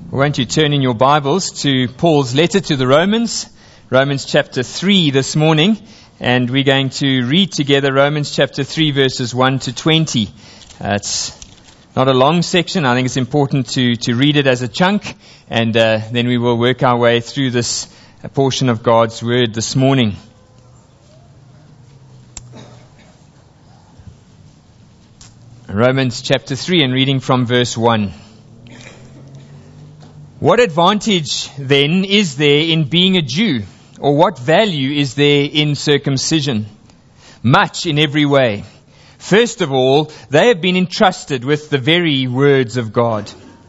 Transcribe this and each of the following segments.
Won't you turn in your Bibles to Paul's letter to the Romans, Romans chapter 3 this morning, and we're going to read together Romans chapter 3 verses 1 to 20. It's not a long section. I think it's important to read it as a chunk, and then we will work our way through this portion of God's Word this morning. Romans chapter 3 and reading from verse 1. What advantage, then, is there in being a Jew? Or what value is there in circumcision? Much in every way. First of all, they have been entrusted with the very words of God.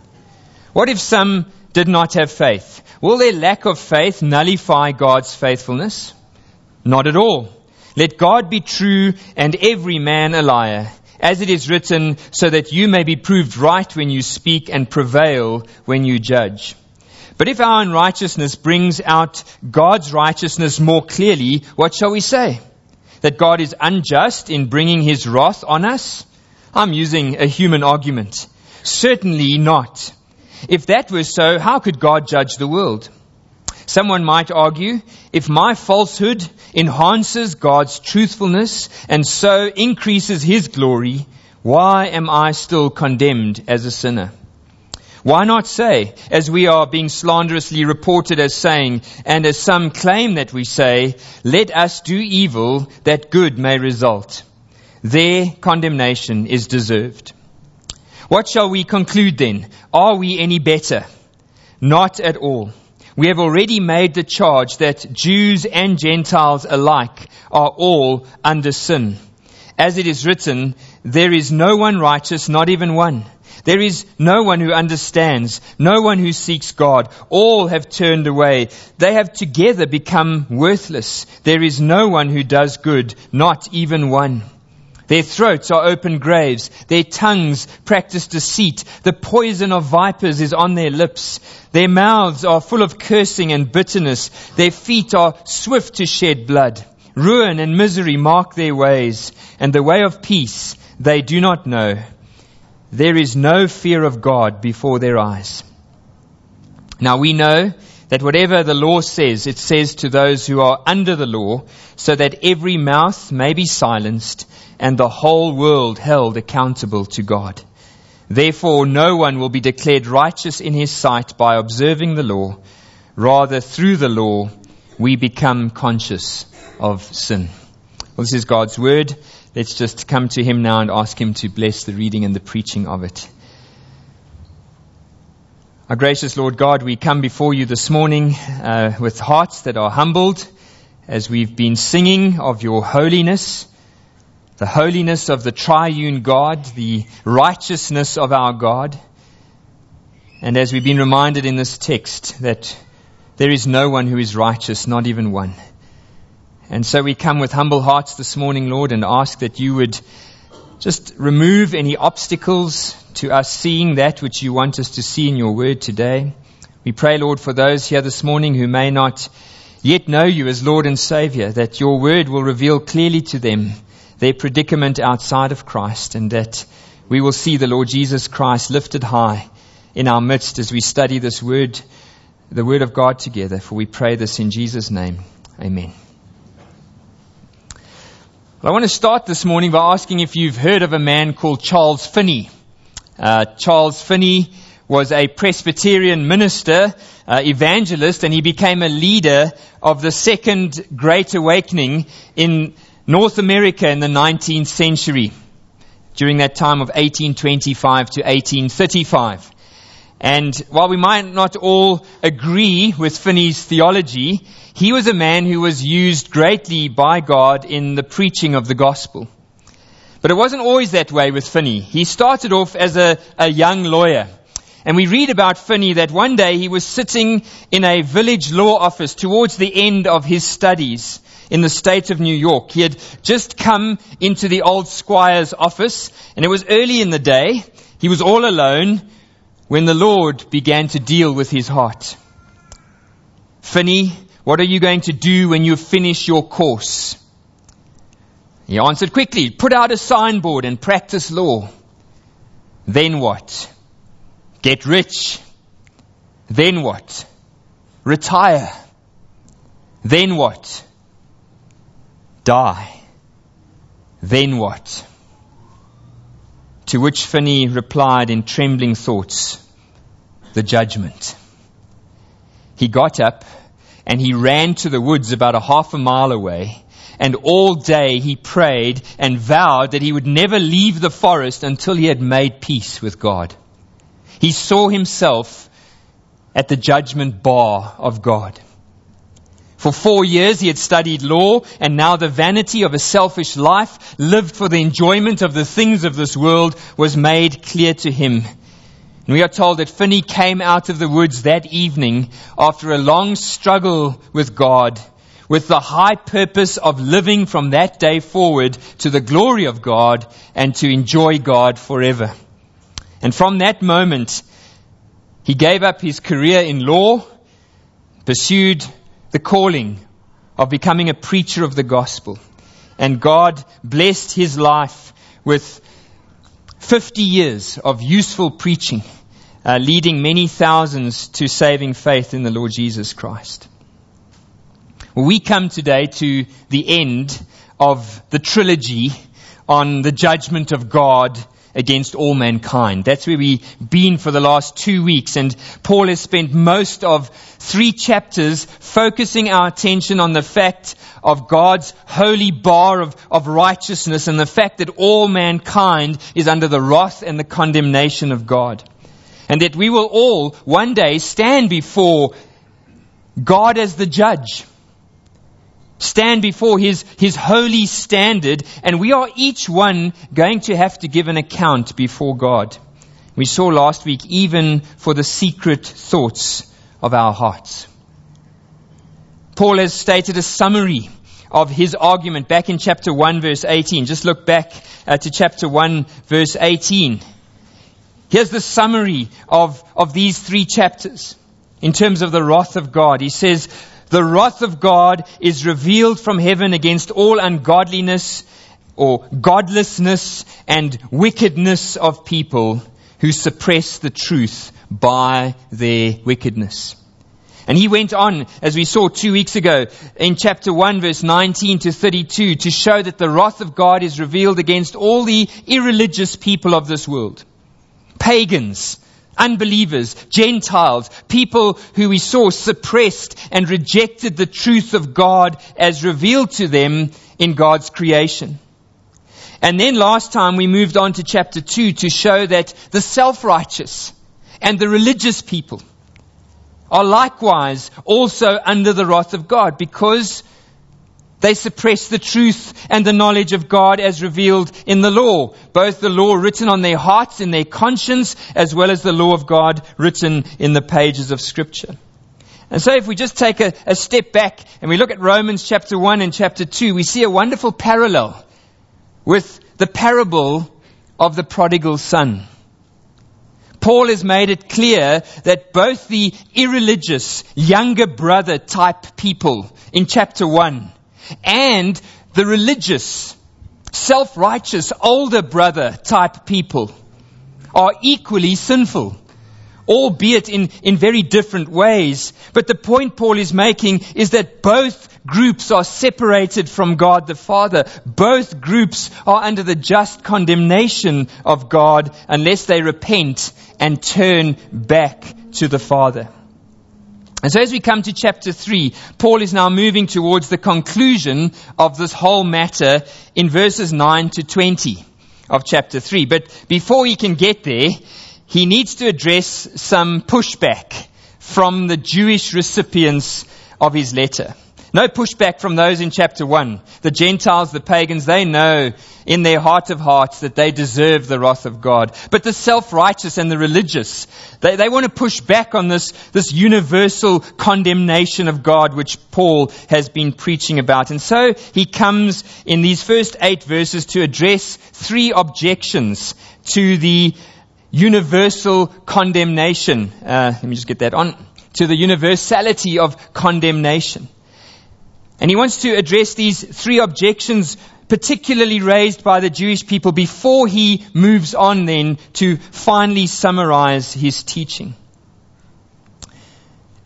What if some did not have faith? Will their lack of faith nullify God's faithfulness? Not at all. Let God be true and every man a liar, as it is written, so that you may be proved right when you speak and prevail when you judge. But if our unrighteousness brings out God's righteousness more clearly, what shall we say? That God is unjust in bringing his wrath on us? I'm using a human argument. Certainly not. If that were so, how could God judge the world? Someone might argue, if my falsehood enhances God's truthfulness and so increases his glory, why am I still condemned as a sinner? Why not say, as we are being slanderously reported as saying, and as some claim that we say, let us do evil that good may result. Their condemnation is deserved. What shall we conclude then? Are we any better? Not at all. We have already made the charge that Jews and Gentiles alike are all under sin. As it is written, there is no one righteous, not even one. There is no one who understands, no one who seeks God. All have turned away. They have together become worthless. There is no one who does good, not even one. Their throats are open graves. Their tongues practice deceit. The poison of vipers is on their lips. Their mouths are full of cursing and bitterness. Their feet are swift to shed blood. Ruin and misery mark their ways, and the way of peace they do not know. There is no fear of God before their eyes. Now we know that whatever the law says, it says to those who are under the law, so that every mouth may be silenced and the whole world held accountable to God. Therefore, no one will be declared righteous in his sight by observing the law. Rather, through the law, we become conscious of sin. Well, this is God's word. Let's just come to him now and ask him to bless the reading and the preaching of it. Our gracious Lord God, we come before you this morning with hearts that are humbled as we've been singing of your holiness, the holiness of the triune God, the righteousness of our God. And as we've been reminded in this text that there is no one who is righteous, not even one. And so we come with humble hearts this morning, Lord, and ask that you would just remove any obstacles to us seeing that which you want us to see in your word today. We pray, Lord, for those here this morning who may not yet know you as Lord and Savior, that your word will reveal clearly to them their predicament outside of Christ, and that we will see the Lord Jesus Christ lifted high in our midst as we study this word, the word of God together. For we pray this in Jesus' name. Amen. Well, I want to start this morning by asking if you've heard of a man called Charles Finney. Charles Finney was a Presbyterian minister, evangelist, and he became a leader of the Second Great Awakening in North America in the 19th century, during that time of 1825 to 1835. And while we might not all agree with Finney's theology, he was a man who was used greatly by God in the preaching of the gospel. But it wasn't always that way with Finney. He started off as a young lawyer. And we read about Finney that one day he was sitting in a village law office towards the end of his studies in the state of New York. He had just come into the old squire's office, and it was early in the day. He was all alone when the Lord began to deal with his heart. Finney, what are you going to do when you finish your course? He answered quickly, put out a signboard and practice law. Then what? Get rich. Then what? Retire. Then what? Die. Then what? To which Finney replied in trembling thoughts, the judgment. He got up and he ran to the woods about a half a mile away, and all day he prayed and vowed that he would never leave the forest until he had made peace with God. He saw himself at the judgment bar of God. For 4 years he had studied law, and now the vanity of a selfish life, lived for the enjoyment of the things of this world, was made clear to him. And we are told that Finney came out of the woods that evening after a long struggle with God, with the high purpose of living from that day forward to the glory of God and to enjoy God forever. And from that moment, he gave up his career in law, pursued the calling of becoming a preacher of the gospel. And God blessed his life with 50 years of useful preaching, leading many thousands to saving faith in the Lord Jesus Christ. We come today to the end of the trilogy on the judgment of God against all mankind. That's where we've been for the last 2 weeks, and Paul has spent most of 3 chapters focusing our attention on the fact of God's holy bar of righteousness, and the fact that all mankind is under the wrath and the condemnation of God. And that we will all one day stand before God as the judge. Stand before His holy standard, and we are each one going to have to give an account before God. We saw last week, even for the secret thoughts of our hearts. Paul has stated a summary of his argument back in chapter 1 verse 18. Just look back to chapter 1 verse 18. Here's the summary of these 3 chapters in terms of the wrath of God. He says, the wrath of God is revealed from heaven against all ungodliness or godlessness and wickedness of people who suppress the truth by their wickedness. And he went on, as we saw 2 weeks ago, in chapter 1 verse 19 to 32, to show that the wrath of God is revealed against all the irreligious people of this world. Pagans, unbelievers, Gentiles, people who we saw suppressed and rejected the truth of God as revealed to them in God's creation. And then last time we moved on to chapter 2 to show that the self-righteous and the religious people are likewise also under the wrath of God, because they suppress the truth and the knowledge of God as revealed in the law. Both the law written on their hearts, in their conscience, as well as the law of God written in the pages of Scripture. And so if we just take a step back and we look at Romans chapter 1 and chapter 2, we see a wonderful parallel with the parable of the prodigal son. Paul has made it clear that both the irreligious younger brother type people in chapter 1 and the religious, self-righteous older brother type people are equally sinful, albeit in very different ways. But the point Paul is making is that both groups are separated from God the Father. Both groups are under the just condemnation of God unless they repent and turn back to the Father. And so as we come to chapter 3, Paul is now moving towards the conclusion of this whole matter in verses 9 to 20 of chapter 3. But before he can get there, he needs to address some pushback from the Jewish recipients of his letter. No pushback from those in chapter 1. The Gentiles, the pagans, they know in their heart of hearts that they deserve the wrath of God. But the self-righteous and the religious, they want to push back on this universal condemnation of God which Paul has been preaching about. And so he comes in these first 8 verses to address 3 objections to the universal condemnation. Let me just get that on. To the universality of condemnation. And he wants to address these 3 objections particularly raised by the Jewish people before he moves on then to finally summarize his teaching.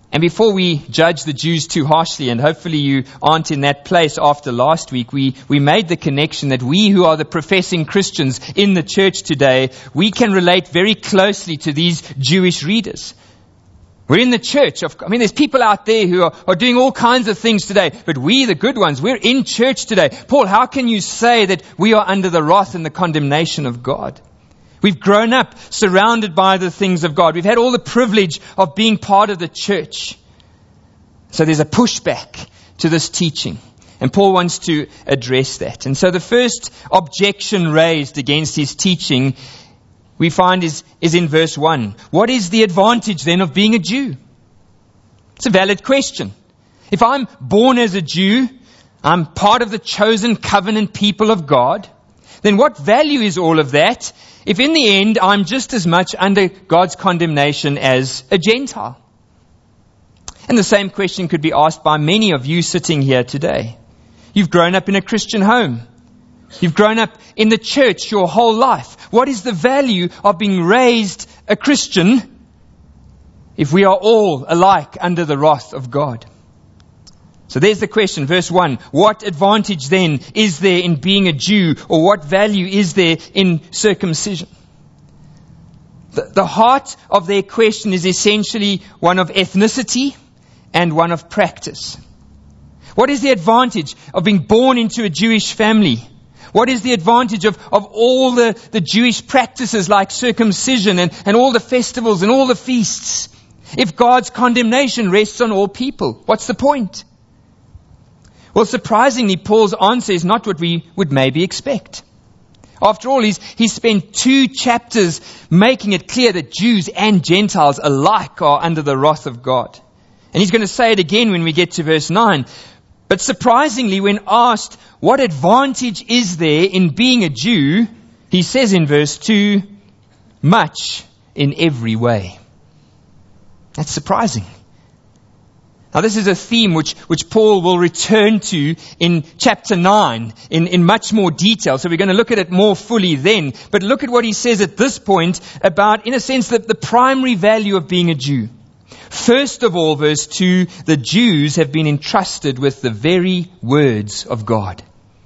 And before we judge the Jews too harshly, and hopefully you aren't in that place after last week, we made the connection that we who are the professing Christians in the church today, we can relate very closely to these Jewish readers. We're in the church. There's people out there who are doing all kinds of things today, but we, the good ones, we're in church today. Paul, how can you say that we are under the wrath and the condemnation of God? We've grown up surrounded by the things of God. We've had all the privilege of being part of the church. So there's a pushback to this teaching. And Paul wants to address that. And so the first objection raised against his teaching we find is in verse 1. What is the advantage then of being a Jew? It's a valid question. If I'm born as a Jew, I'm part of the chosen covenant people of God, then what value is all of that if in the end I'm just as much under God's condemnation as a Gentile? And the same question could be asked by many of you sitting here today. You've grown up in a Christian home. You've grown up in the church your whole life. What is the value of being raised a Christian if we are all alike under the wrath of God? So there's the question, verse 1. What advantage then is there in being a Jew, or what value is there in circumcision? The heart of their question is essentially one of ethnicity and one of practice. What is the advantage of being born into a Jewish family? What is the advantage of all the Jewish practices like circumcision and all the festivals and all the feasts if God's condemnation rests on all people? What's the point? Well, surprisingly, Paul's answer is not what we would maybe expect. After all, he's spent 2 chapters making it clear that Jews and Gentiles alike are under the wrath of God. And he's going to say it again when we get to verse 9. But surprisingly, when asked, what advantage is there in being a Jew? He says in verse 2, much in every way. That's surprising. Now this is a theme which Paul will return to in chapter 9 in much more detail. So we're going to look at it more fully then. But look at what he says at this point about, in a sense, the primary value of being a Jew. First of all, verse 2, the Jews have been entrusted with the very words of God.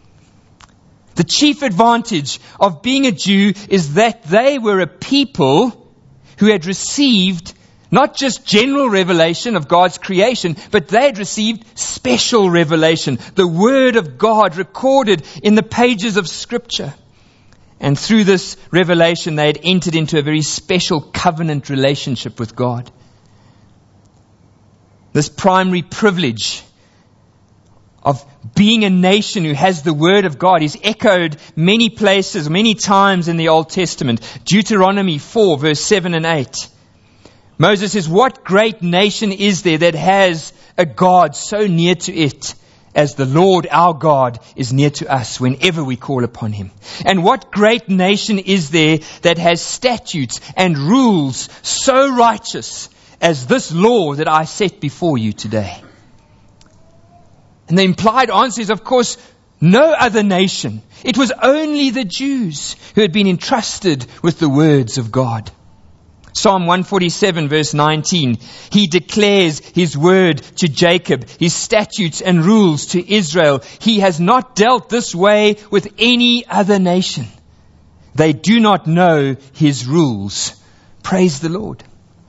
The chief advantage of being a Jew is that they were a people who had received not just general revelation of God's creation, but they had received special revelation, the Word of God recorded in the pages of Scripture. And through this revelation, they had entered into a very special covenant relationship with God. This primary privilege of being a nation who has the Word of God is echoed many places, many times in the Old Testament. Deuteronomy 4, verse 7 and 8. Moses says, what great nation is there that has a God so near to it as the Lord our God is near to us whenever we call upon Him? And what great nation is there that has statutes and rules so righteous as this law that I set before you today? And the implied answer is, of course, no other nation. It was only the Jews who had been entrusted with the words of God. Psalm 147 verse 19, He declares His word to Jacob, His statutes and rules to Israel. He has not dealt this way with any other nation. They do not know His rules. Praise the Lord.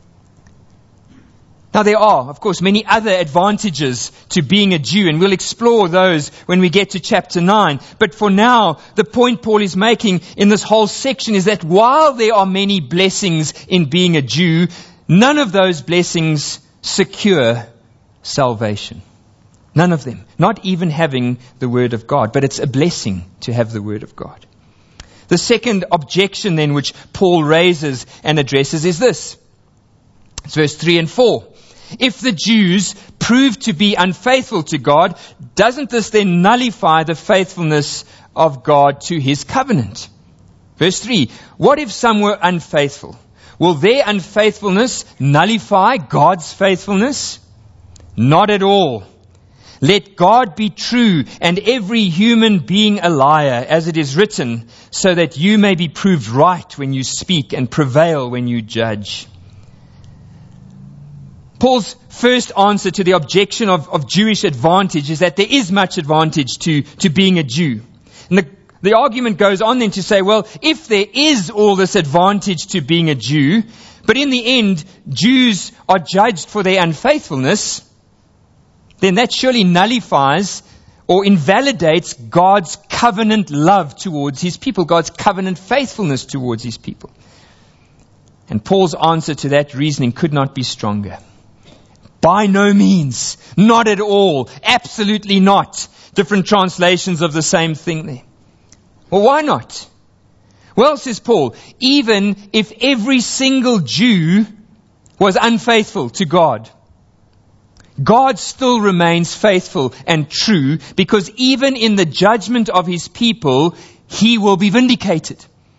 Now there are, of course, many other advantages to being a Jew, and we'll explore those when we get to chapter 9. But for now, the point Paul is making in this whole section is that while there are many blessings in being a Jew, none of those blessings secure salvation. None of them. Not even having the Word of God. But it's a blessing to have the Word of God. The second objection then which Paul raises and addresses is this. It's verse 3 and 4. If the Jews prove to be unfaithful to God, doesn't this then nullify the faithfulness of God to His covenant? Verse 3, what if some were unfaithful? Will their unfaithfulness nullify God's faithfulness? Not at all. Let God be true and every human being a liar, as it is written, so that you may be proved right when you speak and prevail when you judge. Paul's first answer to the objection of Jewish advantage is that there is much advantage to being a Jew. And the argument goes on then to say, well, if there is all this advantage to being a Jew, but in the end, Jews are judged for their unfaithfulness, then that surely nullifies or invalidates God's covenant love towards His people, God's covenant faithfulness towards His people. And Paul's answer to that reasoning could not be stronger. By no means, not at all, absolutely not. Different translations of the same thing there. Well, why not? Well, says Paul, even if every single Jew was unfaithful to God, God still remains faithful and true, because even in the judgment of His people, He will be vindicated.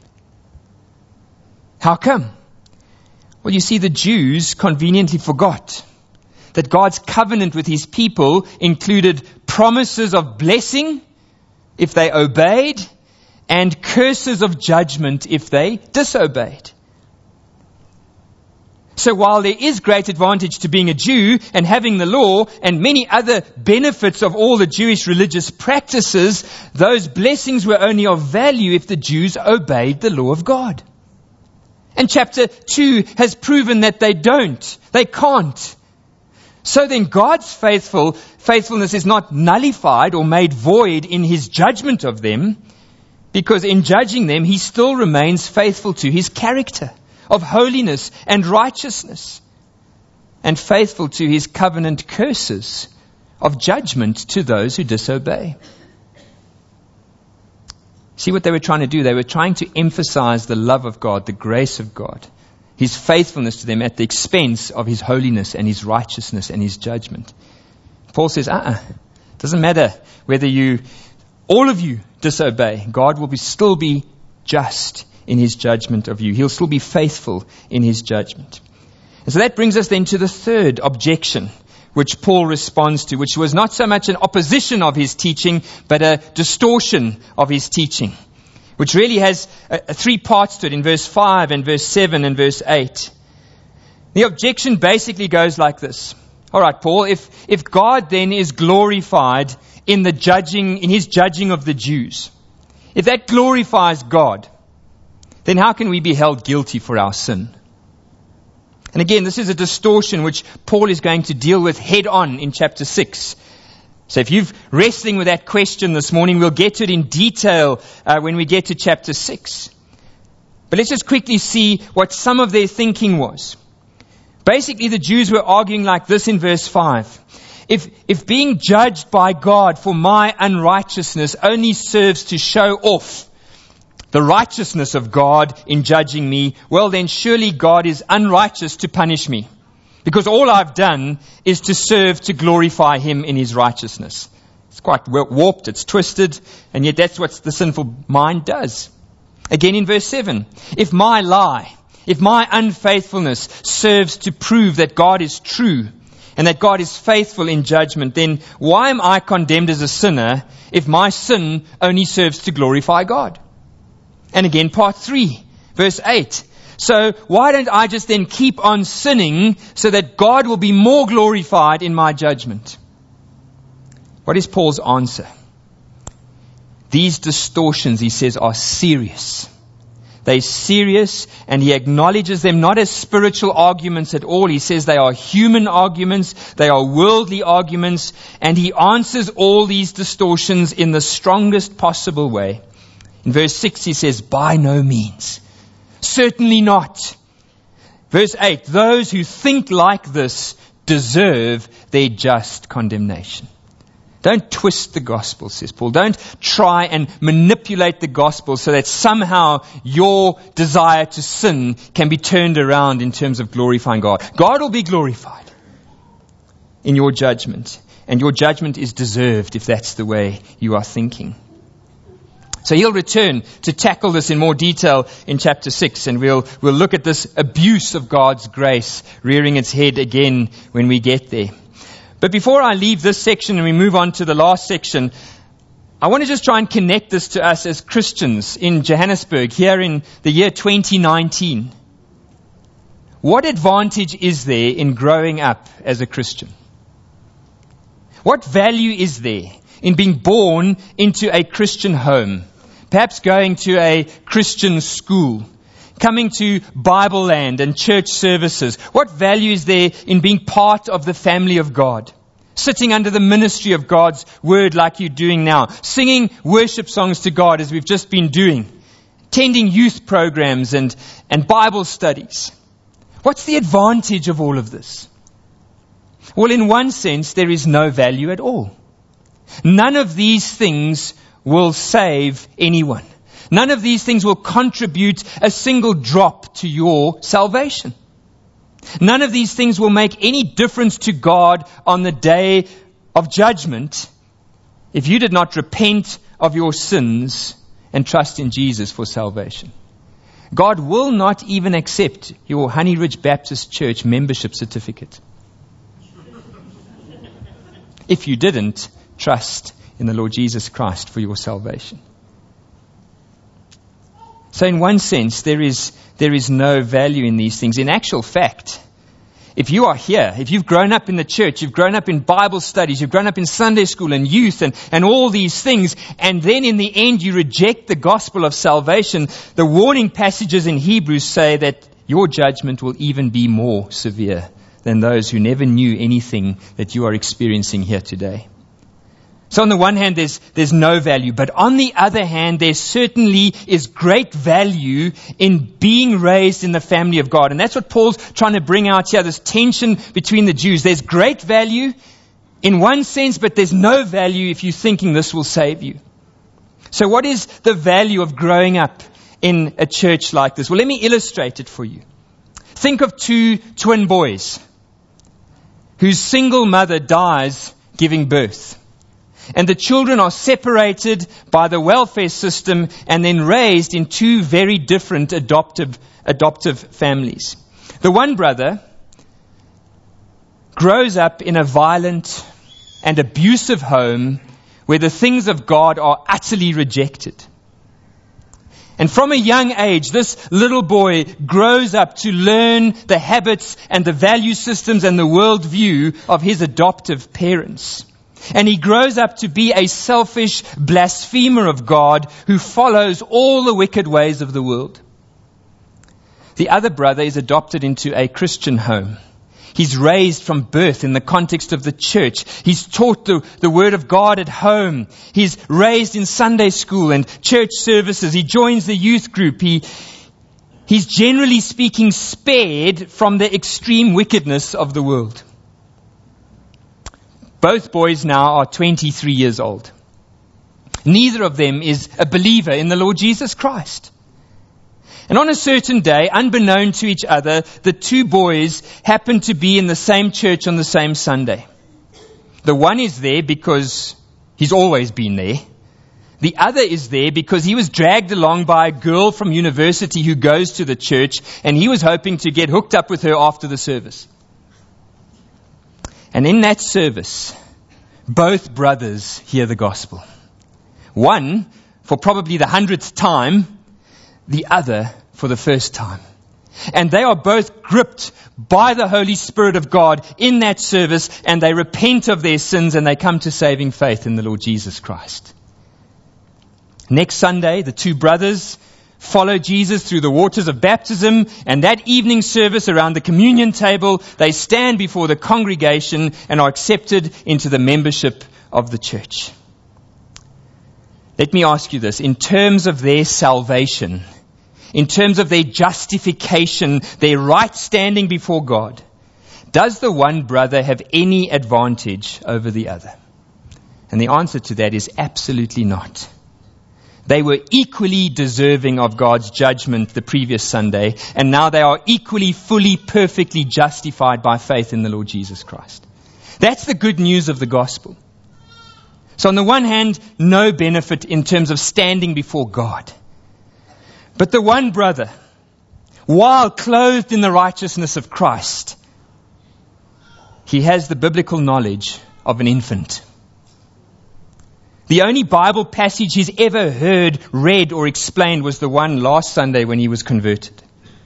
How come? Well, you see, the Jews conveniently forgot that God's covenant with His people included promises of blessing if they obeyed, and curses of judgment if they disobeyed. So while there is great advantage to being a Jew and having the law and many other benefits of all the Jewish religious practices, those blessings were only of value if the Jews obeyed the law of God. And chapter 2 has proven that they don't. They can't. So then God's faithfulness is not nullified or made void in His judgment of them, because in judging them, He still remains faithful to His character of holiness and righteousness, and faithful to His covenant curses of judgment to those who disobey. See what they were trying to do? They were trying to emphasize the love of God, the grace of God, His faithfulness to them at the expense of His holiness and His righteousness and His judgment. Paul says, doesn't matter whether all of you disobey. God will still be just in His judgment of you. He'll still be faithful in His judgment. And so that brings us then to the third objection, which Paul responds to, which was not so much an opposition of his teaching, but a distortion of his teaching, which really has three parts to it in verse 5 and verse 7 and verse 8. The objection basically goes like this. All right, Paul, if God then is glorified in His judging of the Jews, if that glorifies God, then how can we be held guilty for our sin? And again, this is a distortion which Paul is going to deal with head on in chapter 6. So if you're wrestling with that question this morning, we'll get to it in detail when we get to chapter 6. But let's just quickly see what some of their thinking was. Basically, the Jews were arguing like this in verse 5. If being judged by God for my unrighteousness only serves to show off the righteousness of God in judging me, well then surely God is unrighteous to punish me, because all I've done is to serve to glorify Him in His righteousness. It's quite warped, it's twisted, and yet that's what the sinful mind does. Again in verse 7, if my unfaithfulness serves to prove that God is true and that God is faithful in judgment, then why am I condemned as a sinner if my sin only serves to glorify God? And again, part 3, verse 8. So why don't I just then keep on sinning so that God will be more glorified in my judgment? What is Paul's answer? These distortions, he says, are serious. They're serious, and he acknowledges them not as spiritual arguments at all. He says they are human arguments, they are worldly arguments, and he answers all these distortions in the strongest possible way. In verse 6 he says, by no means. Certainly not. Verse 8, those who think like this deserve their just condemnation. Don't twist the gospel, says Paul. Don't try and manipulate the gospel so that somehow your desire to sin can be turned around in terms of glorifying God. God will be glorified in your judgment, and your judgment is deserved if that's the way you are thinking. So he'll return to tackle this in more detail in chapter 6, and we'll look at this abuse of God's grace rearing its head again when we get there. But before I leave this section and we move on to the last section, I want to just try and connect this to us as Christians in Johannesburg here in the year 2019. what advantage is there in growing up as a Christian? What value is there in being born into a Christian home? Perhaps going to a Christian school, coming to Bible Land and church services. What value is there in being part of the family of God? Sitting under the ministry of God's word like you're doing now. Singing worship songs to God as we've just been doing. Attending youth programs and Bible studies. What's the advantage of all of this? Well, in one sense, there is no value at all. None of these things will save anyone. None of these things will contribute a single drop to your salvation. None of these things will make any difference to God on the day of judgment if you did not repent of your sins and trust in Jesus for salvation. God will not even accept your Honey Ridge Baptist Church membership certificate if you didn't trust in the Lord Jesus Christ for your salvation. So in one sense, there is no value in these things. In actual fact, if you are here, if you've grown up in the church, you've grown up in Bible studies, you've grown up in Sunday school and youth and all these things, and then in the end you reject the gospel of salvation, the warning passages in Hebrews say that your judgment will even be more severe than those who never knew anything that you are experiencing here today. So on the one hand, there's no value. But on the other hand, there certainly is great value in being raised in the family of God. And that's what Paul's trying to bring out here, this tension between the Jews. There's great value in one sense, but there's no value if you're thinking this will save you. So what is the value of growing up in a church like this? Well, let me illustrate it for you. Think of two twin boys whose single mother dies giving birth. And the children are separated by the welfare system and then raised in two very different adoptive families. The one brother grows up in a violent and abusive home where the things of God are utterly rejected. And from a young age, this little boy grows up to learn the habits and the value systems and the worldview of his adoptive parents. And he grows up to be a selfish blasphemer of God who follows all the wicked ways of the world. The other brother is adopted into a Christian home. He's raised from birth in the context of the church. He's taught the Word of God at home. He's raised in Sunday school and church services. He joins the youth group. He's generally speaking spared from the extreme wickedness of the world. Both boys now are 23 years old. Neither of them is a believer in the Lord Jesus Christ. And on a certain day, unbeknown to each other, the two boys happen to be in the same church on the same Sunday. The one is there because he's always been there. The other is there because he was dragged along by a girl from university who goes to the church, and he was hoping to get hooked up with her after the service. And in that service, both brothers hear the gospel. One for probably the 100th time, the other for the first time. And they are both gripped by the Holy Spirit of God in that service, and they repent of their sins and they come to saving faith in the Lord Jesus Christ. Next Sunday, the two brothers follow Jesus through the waters of baptism, and that evening service around the communion table, they stand before the congregation and are accepted into the membership of the church. Let me ask you this. In terms of their salvation, in terms of their justification, their right standing before God, does the one brother have any advantage over the other? And the answer to that is absolutely not. They were equally deserving of God's judgment the previous Sunday, and now they are equally, fully, perfectly justified by faith in the Lord Jesus Christ. That's the good news of the gospel. So on the one hand, no benefit in terms of standing before God. But the one brother, while clothed in the righteousness of Christ, he has the biblical knowledge of an infant. The only Bible passage he's ever heard, read, or explained was the one last Sunday when he was converted.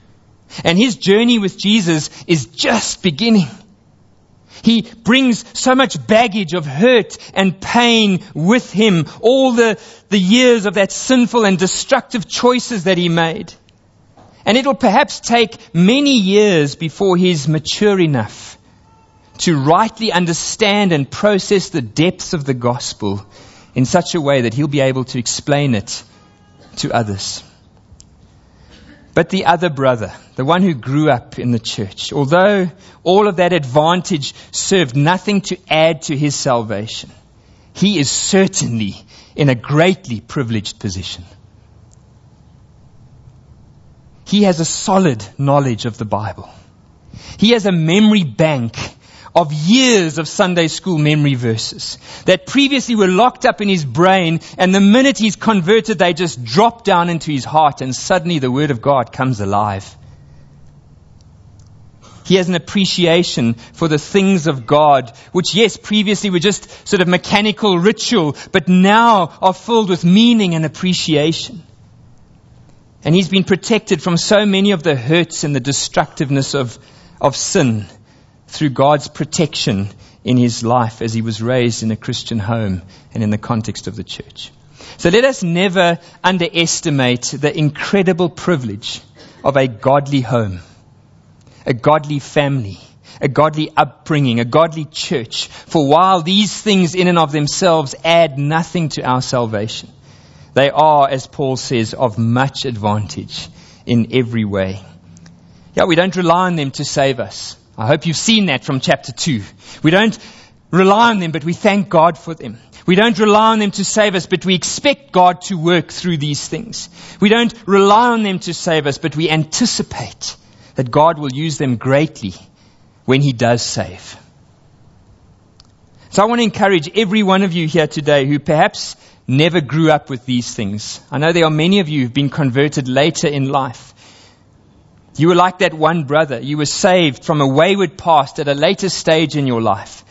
And his journey with Jesus is just beginning. He brings so much baggage of hurt and pain with him, all the years of that sinful and destructive choices that he made. And it'll perhaps take many years before he's mature enough to rightly understand and process the depths of the gospel in such a way that he'll be able to explain it to others. But the other brother, the one who grew up in the church, although all of that advantage served nothing to add to his salvation, he is certainly in a greatly privileged position. He has a solid knowledge of the Bible. He has a memory bank of years of Sunday school memory verses that previously were locked up in his brain, and the minute he's converted, they just drop down into his heart, and suddenly the Word of God comes alive. He has an appreciation for the things of God, which, yes, previously were just sort of mechanical ritual, but now are filled with meaning and appreciation. And he's been protected from so many of the hurts and the destructiveness of sin through God's protection in his life as he was raised in a Christian home and in the context of the church. So let us never underestimate the incredible privilege of a godly home, a godly family, a godly upbringing, a godly church. For while these things in and of themselves add nothing to our salvation, they are, as Paul says, of much advantage in every way. Yeah, we don't rely on them to save us. I hope you've seen that from chapter 2. We don't rely on them, but we thank God for them. We don't rely on them to save us, but we expect God to work through these things. We don't rely on them to save us, but we anticipate that God will use them greatly when He does save. So I want to encourage every one of you here today who perhaps never grew up with these things. I know there are many of you who've been converted later in life. You were like that one brother. You were saved from a wayward past at a later stage in your life.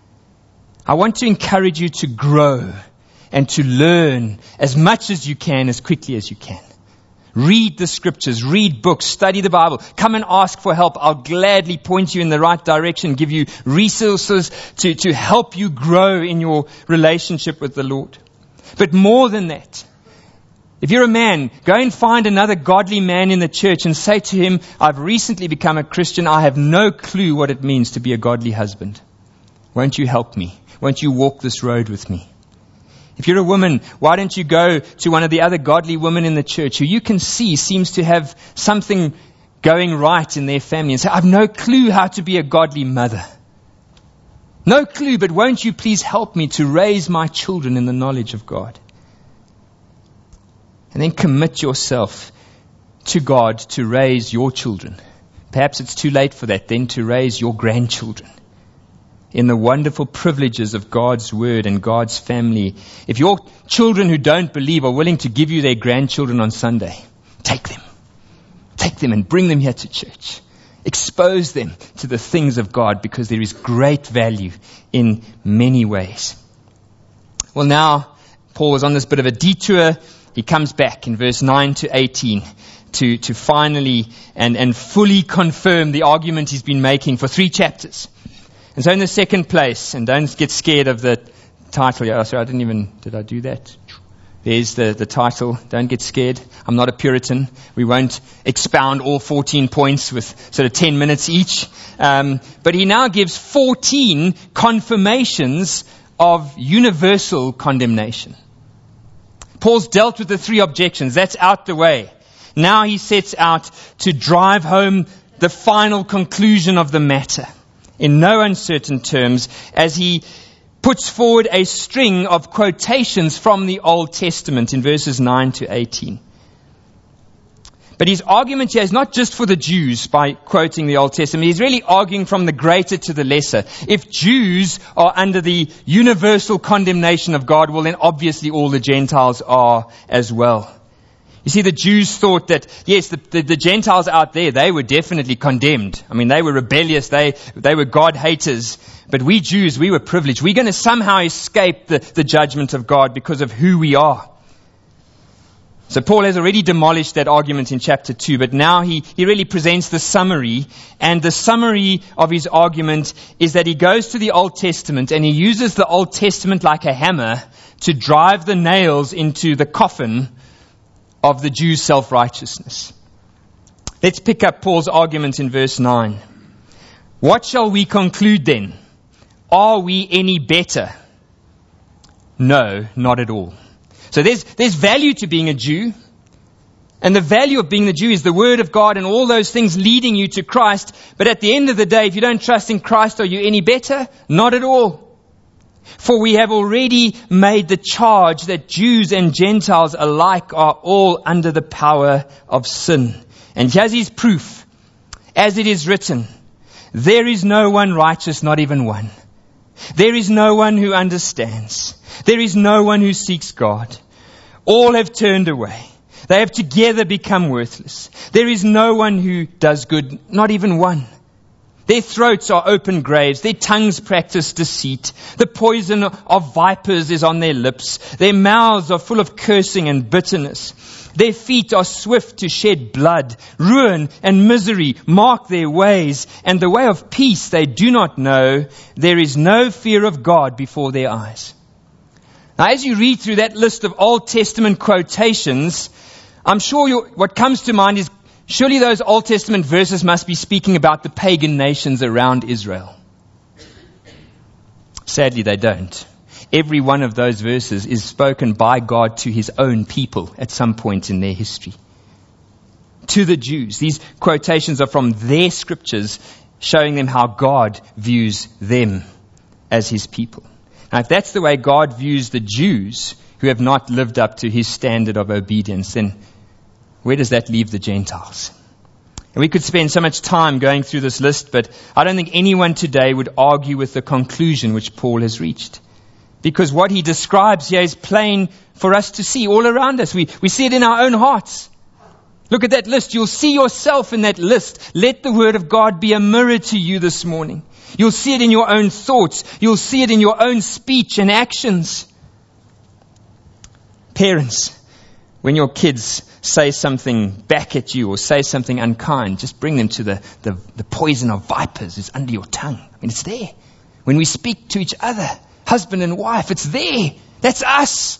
I want to encourage you to grow and to learn as much as you can, as quickly as you can. Read the scriptures, read books, study the Bible. Come and ask for help. I'll gladly point you in the right direction, give you resources to help you grow in your relationship with the Lord. But more than that, if you're a man, go and find another godly man in the church and say to him, I've recently become a Christian. I have no clue what it means to be a godly husband. Won't you help me? Won't you walk this road with me? If you're a woman, why don't you go to one of the other godly women in the church who you can see seems to have something going right in their family and say, I've no clue how to be a godly mother. No clue, but won't you please help me to raise my children in the knowledge of God? And then commit yourself to God to raise your children. Perhaps it's too late for that, then to raise your grandchildren in the wonderful privileges of God's word and God's family. If your children who don't believe are willing to give you their grandchildren on Sunday, take them. Take them and bring them here to church. Expose them to the things of God, because there is great value in many ways. Well, now Paul is on this bit of a detour. He comes back in verse 9 to 18 to finally and fully confirm the argument he's been making for 3 chapters. And so in the second place, and don't get scared of the title. Oh, sorry, did I do that? There's the title. Don't get scared. I'm not a Puritan. We won't expound all 14 points with sort of 10 minutes each. But he now gives 14 confirmations of universal condemnation. Paul's dealt with the 3 objections. That's out the way. Now he sets out to drive home the final conclusion of the matter in no uncertain terms, as he puts forward a string of quotations from the Old Testament in verses 9 to 18. But his argument here is not just for the Jews by quoting the Old Testament. He's really arguing from the greater to the lesser. If Jews are under the universal condemnation of God, well, then obviously all the Gentiles are as well. You see, the Jews thought that, yes, the Gentiles out there, they were definitely condemned. I mean, they were rebellious. They were God haters. But we Jews, we were privileged. We're going to somehow escape the judgment of God because of who we are. So Paul has already demolished that argument in chapter 2, but now he really presents the summary. And the summary of his argument is that he goes to the Old Testament and he uses the Old Testament like a hammer to drive the nails into the coffin of the Jews' self-righteousness. Let's pick up Paul's argument in verse 9. What shall we conclude then? Are we any better? No, not at all. So there's value to being a Jew. And the value of being the Jew is the Word of God and all those things leading you to Christ. But at the end of the day, if you don't trust in Christ, are you any better? Not at all. For we have already made the charge that Jews and Gentiles alike are all under the power of sin. And here's his proof. As it is written, there is no one righteous, not even one. There is no one who understands. There is no one who seeks God. All have turned away. They have together become worthless. There is no one who does good, not even one. Their throats are open graves. Their tongues practice deceit. The poison of vipers is on their lips. Their mouths are full of cursing and bitterness. Their feet are swift to shed blood. Ruin and misery mark their ways, and the way of peace they do not know. There is no fear of God before their eyes. Now, as you read through that list of Old Testament quotations, I'm sure what comes to mind is, surely those Old Testament verses must be speaking about the pagan nations around Israel. Sadly, they don't. Every one of those verses is spoken by God to his own people at some point in their history. To the Jews. These quotations are from their scriptures, showing them how God views them as his people. Now, if that's the way God views the Jews who have not lived up to his standard of obedience, then where does that leave the Gentiles? And we could spend so much time going through this list, but I don't think anyone today would argue with the conclusion which Paul has reached. Because what he describes here is plain for us to see all around us. We see it in our own hearts. Look at that list. You'll see yourself in that list. Let the Word of God be a mirror to you this morning. You'll see it in your own thoughts. You'll see it in your own speech and actions. Parents, when your kids say something back at you or say something unkind, just bring them to the poison of vipers is under your tongue. I mean, it's there. When we speak to each other, husband and wife, it's there. That's us.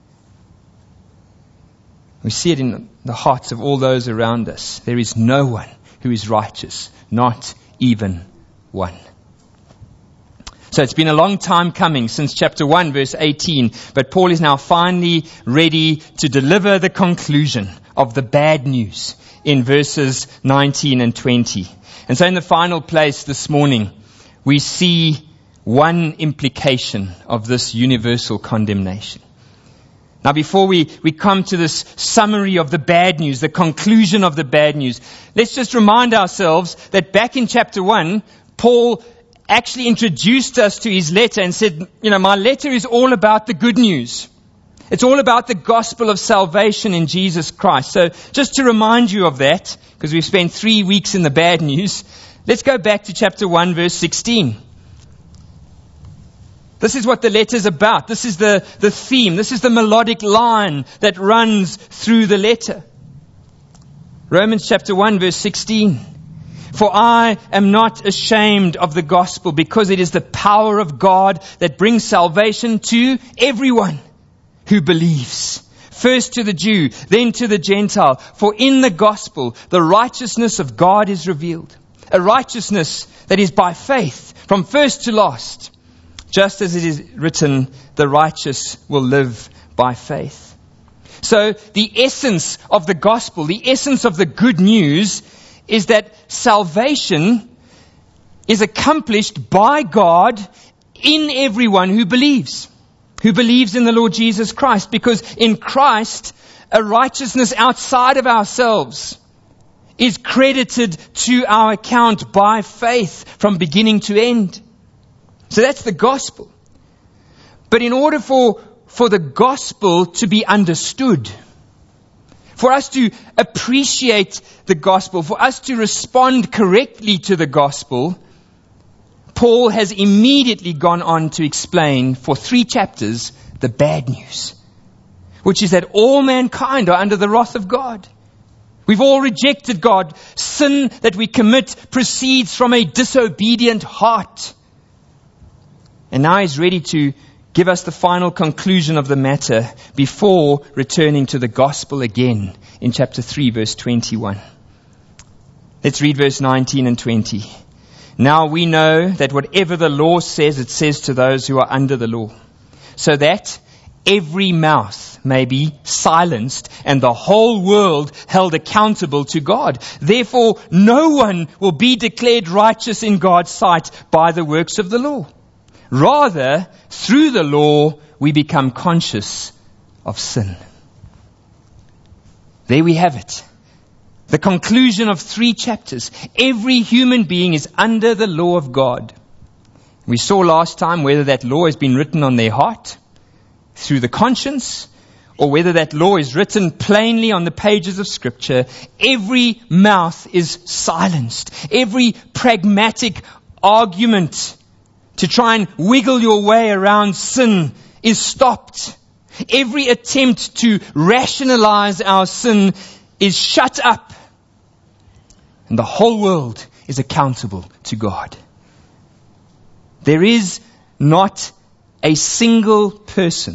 We see it in the hearts of all those around us. There is no one who is righteous, not even one. So it's been a long time coming since chapter 1, verse 18, but Paul is now finally ready to deliver the conclusion of the bad news in verses 19 and 20. And so in the final place this morning, we see one implication of this universal condemnation. Now, before we come to this summary of the bad news, the conclusion of the bad news, let's just remind ourselves that back in chapter 1, Paul actually introduced us to his letter and said, my letter is all about the good news. It's all about the gospel of salvation in Jesus Christ. So just to remind you of that, because we've spent 3 weeks in the bad news, let's go back to chapter 1, verse 16. This is what the letter's about. This is the theme. This is the melodic line that runs through the letter. Romans chapter 1, verse 16. For I am not ashamed of the gospel, because it is the power of God that brings salvation to everyone who believes. First to the Jew, then to the Gentile. For in the gospel, the righteousness of God is revealed. A righteousness that is by faith, from first to last. Just as it is written, the righteous will live by faith. So the essence of the gospel, the essence of the good news, is that salvation is accomplished by God in everyone who believes in the Lord Jesus Christ. Because in Christ, a righteousness outside of ourselves is credited to our account by faith from beginning to end. So that's the gospel. But in order for the gospel to be understood, for us to appreciate the gospel, for us to respond correctly to the gospel, Paul has immediately gone on to explain for 3 chapters the bad news. which is that all mankind are under the wrath of God. We've all rejected God. Sin that we commit proceeds from a disobedient heart. And now he's ready to give us the final conclusion of the matter before returning to the gospel again in chapter 3, verse 21. Let's read verse 19 and 20. Now we know that whatever the law says, it says to those who are under the law, so that every mouth may be silenced and the whole world held accountable to God. Therefore, no one will be declared righteous in God's sight by the works of the law. Rather, through the law, we become conscious of sin. There we have it. The conclusion of 3 chapters. Every human being is under the law of God. We saw last time whether that law has been written on their heart through the conscience, or whether that law is written plainly on the pages of Scripture. Every mouth is silenced. Every pragmatic argument to try and wiggle your way around sin is stopped. Every attempt to rationalize our sin is shut up. And the whole world is accountable to God. There is not a single person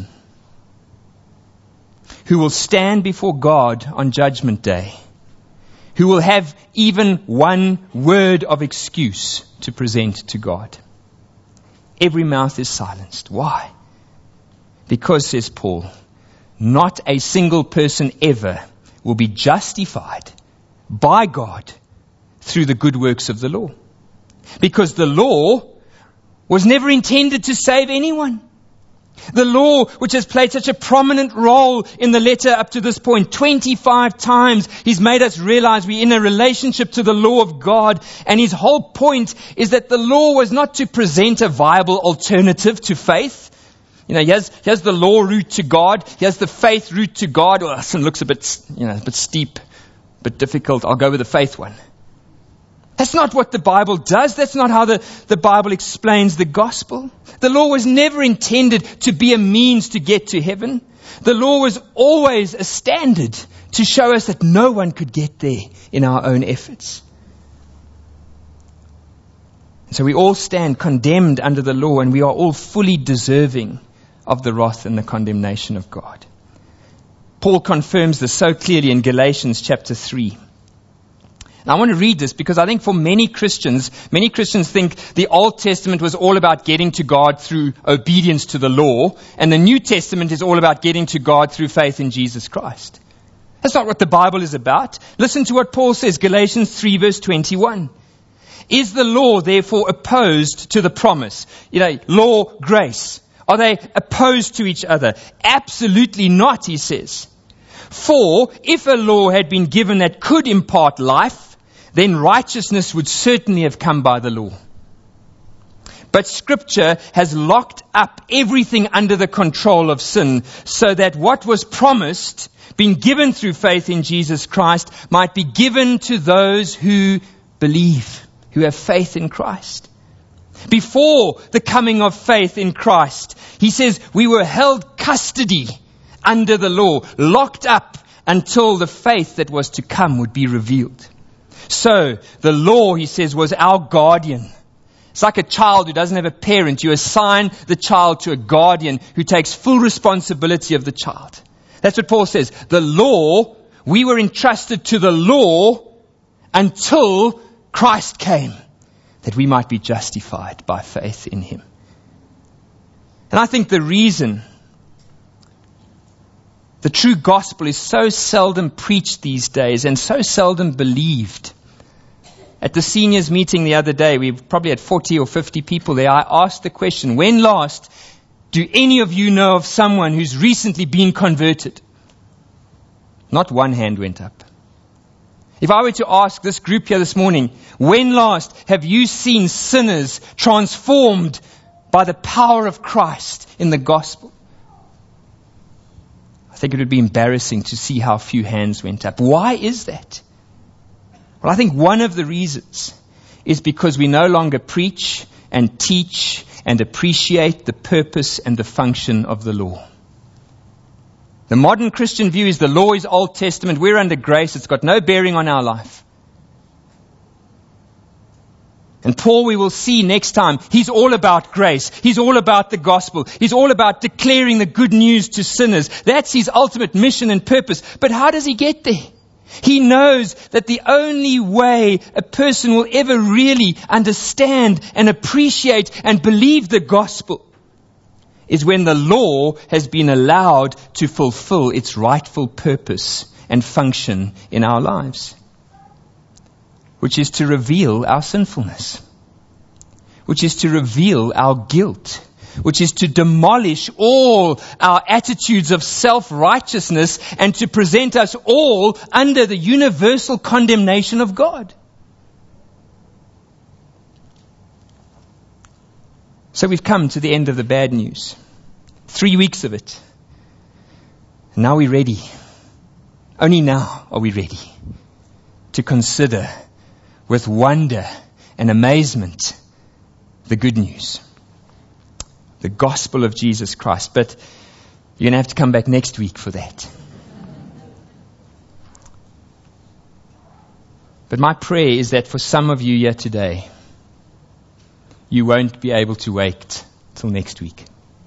who will stand before God on Judgment Day, who will have even one word of excuse to present to God. Every mouth is silenced. Why? Because, says Paul, not a single person ever will be justified by God through the good works of the law. Because the law was never intended to save anyone. The law, which has played such a prominent role in the letter up to this point, 25 times, he's made us realize we're in a relationship to the law of God. And his whole point is that the law was not to present a viable alternative to faith. You know, here's the law route to God. Here's the faith route to God. Well, this one looks a bit steep, a bit difficult. I'll go with the faith one. That's not what the Bible does. That's not how the Bible explains the gospel. The law was never intended to be a means to get to heaven. The law was always a standard to show us that no one could get there in our own efforts. So we all stand condemned under the law, and we are all fully deserving of the wrath and the condemnation of God. Paul confirms this so clearly in Galatians chapter 3. Now, I want to read this because I think for many Christians think the Old Testament was all about getting to God through obedience to the law, and the New Testament is all about getting to God through faith in Jesus Christ. That's not what the Bible is about. Listen to what Paul says, Galatians 3 verse 21. Is the law therefore opposed to the promise? Law, grace. Are they opposed to each other? Absolutely not, he says. For if a law had been given that could impart life, then righteousness would certainly have come by the law. But Scripture has locked up everything under the control of sin, so that what was promised, being given through faith in Jesus Christ, might be given to those who believe, who have faith in Christ. Before the coming of faith in Christ, he says we were held custody under the law, locked up until the faith that was to come would be revealed. So, the law, he says, was our guardian. It's like a child who doesn't have a parent. You assign the child to a guardian who takes full responsibility of the child. That's what Paul says. The law, we were entrusted to the law until Christ came, that we might be justified by faith in him. And I think the reason the true gospel is so seldom preached these days and so seldom believed. At the seniors meeting the other day, we probably had 40 or 50 people there. I asked the question, when last do any of you know of someone who's recently been converted? Not one hand went up. If I were to ask this group here this morning, when last have you seen sinners transformed by the power of Christ in the gospel? I think it would be embarrassing to see how few hands went up. Why is that? Well, I think one of the reasons is because we no longer preach and teach and appreciate the purpose and the function of the law. The modern Christian view is the law is Old Testament. We're under grace. It's got no bearing on our life. And Paul, we will see next time, he's all about grace. He's all about the gospel. He's all about declaring the good news to sinners. That's his ultimate mission and purpose. But how does he get there? He knows that the only way a person will ever really understand and appreciate and believe the gospel is when the law has been allowed to fulfill its rightful purpose and function in our lives, which is to reveal our sinfulness, which is to reveal our guilt, which is to demolish all our attitudes of self-righteousness and to present us all under the universal condemnation of God. So we've come to the end of the bad news. 3 weeks of it. And now we're ready. Only now are we ready to consider with wonder and amazement the good news. The gospel of Jesus Christ. But you're going to have to come back next week for that. But my prayer is that for some of you here today, you won't be able to wait till next week.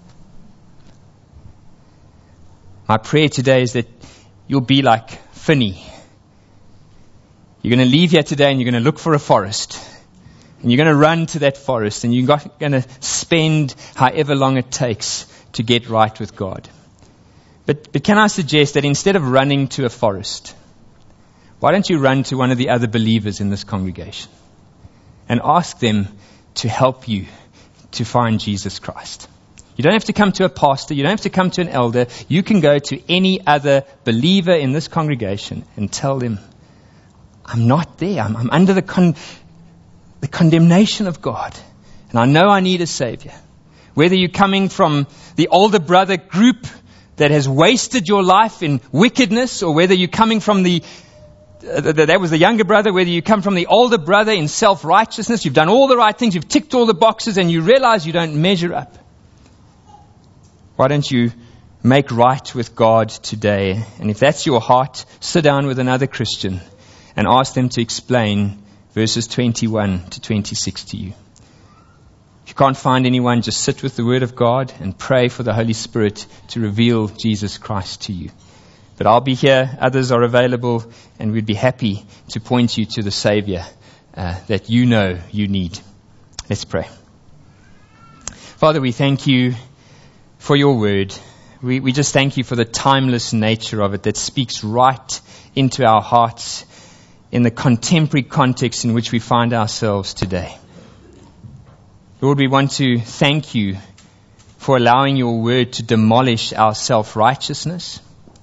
My prayer today is that you'll be like Finney. You're going to leave here today and you're going to look for a forest. And you're going to run to that forest and you're going to spend however long it takes to get right with God. But can I suggest that instead of running to a forest, why don't you run to one of the other believers in this congregation and ask them to help you to find Jesus Christ? You don't have to come to a pastor. You don't have to come to an elder. You can go to any other believer in this congregation and tell them, I'm not there. I'm under the condemnation of God. And I know I need a Savior. Whether you're coming from the older brother group that has wasted your life in wickedness, or whether you're coming from that was the younger brother, whether you come from the older brother in self-righteousness, you've done all the right things, you've ticked all the boxes, and you realize you don't measure up. Why don't you make right with God today? And if that's your heart, sit down with another Christian and ask them to explain verses 21 to 26 to you. If you can't find anyone, just sit with the Word of God and pray for the Holy Spirit to reveal Jesus Christ to you. But I'll be here, others are available, and we'd be happy to point you to the Savior that you know you need. Let's pray. Father, we thank you for your Word. We just thank you for the timeless nature of it that speaks right into our hearts in the contemporary context in which we find ourselves today. Lord, we want to thank you for allowing your word to demolish our self-righteousness.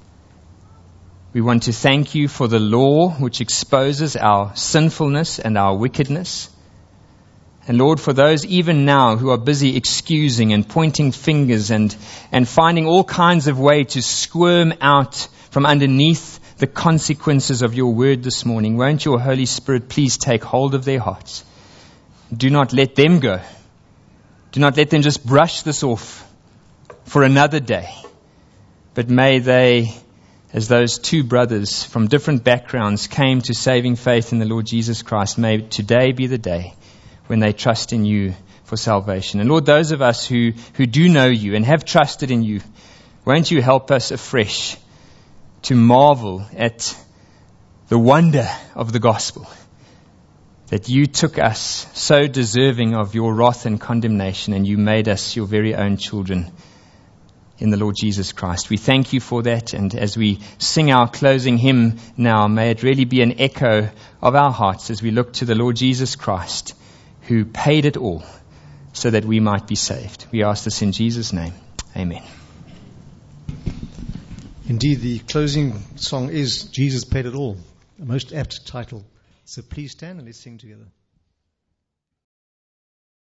We want to thank you for the law which exposes our sinfulness and our wickedness. And Lord, for those even now who are busy excusing and pointing fingers and finding all kinds of way to squirm out from underneath the consequences of your word this morning, won't your Holy Spirit please take hold of their hearts? Do not let them go. Do not let them just brush this off for another day. But may they, as those two brothers from different backgrounds came to saving faith in the Lord Jesus Christ, may today be the day when they trust in you for salvation. And Lord, those of us who do know you and have trusted in you, won't you help us afresh to marvel at the wonder of the gospel, that you took us so deserving of your wrath and condemnation, and you made us your very own children in the Lord Jesus Christ. We thank you for that, and as we sing our closing hymn now, may it really be an echo of our hearts as we look to the Lord Jesus Christ, who paid it all so that we might be saved. We ask this in Jesus' name. Amen. Indeed, the closing song is Jesus Paid It All, a most apt title. So please stand and let's sing together.